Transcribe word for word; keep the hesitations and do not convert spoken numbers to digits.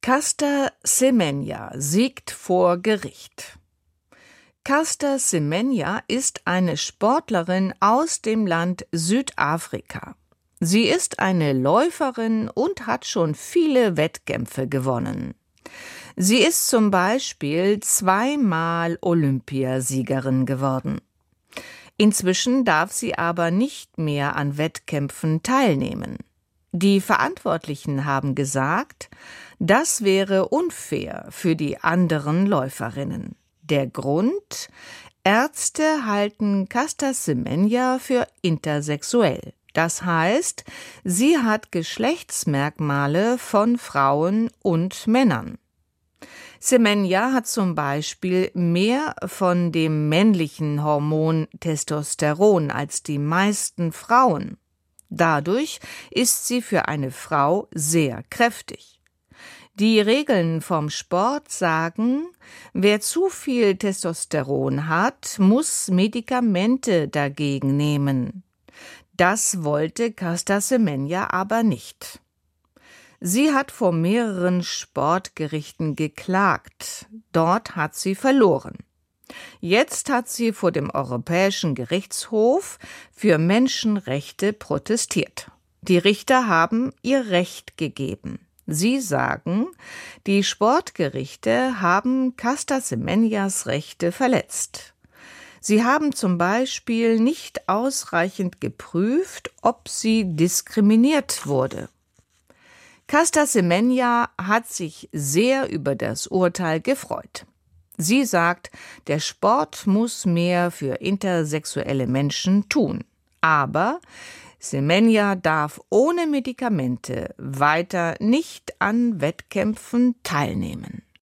Caster Semenya siegt vor Gericht. Caster Semenya ist eine Sportlerin aus dem Land Südafrika. Sie ist eine Läuferin und hat schon viele Wettkämpfe gewonnen. Sie ist zum Beispiel zweimal Olympiasiegerin geworden. Inzwischen darf sie aber nicht mehr an Wettkämpfen teilnehmen. Die Verantwortlichen haben gesagt, das wäre unfair für die anderen Läuferinnen. Der Grund: Ärzte halten Caster Semenya für intersexuell. Das heißt, sie hat Geschlechtsmerkmale von Frauen und Männern. Semenya hat zum Beispiel mehr von dem männlichen Hormon Testosteron als die meisten Frauen. Dadurch ist sie für eine Frau sehr kräftig. Die Regeln vom Sport sagen, wer zu viel Testosteron hat, muss Medikamente dagegen nehmen. Das wollte Caster Semenya aber nicht. Sie hat vor mehreren Sportgerichten geklagt. Dort hat sie verloren. Jetzt hat sie vor dem Europäischen Gerichtshof für Menschenrechte protestiert. Die Richter haben ihr Recht gegeben. Sie sagen, die Sportgerichte haben Caster Semenyas Rechte verletzt. Sie haben zum Beispiel nicht ausreichend geprüft, ob sie diskriminiert wurde. Caster Semenya hat sich sehr über das Urteil gefreut. Sie sagt, der Sport muss mehr für intersexuelle Menschen tun. Aber Semenya darf ohne Medikamente weiter nicht an Wettkämpfen teilnehmen.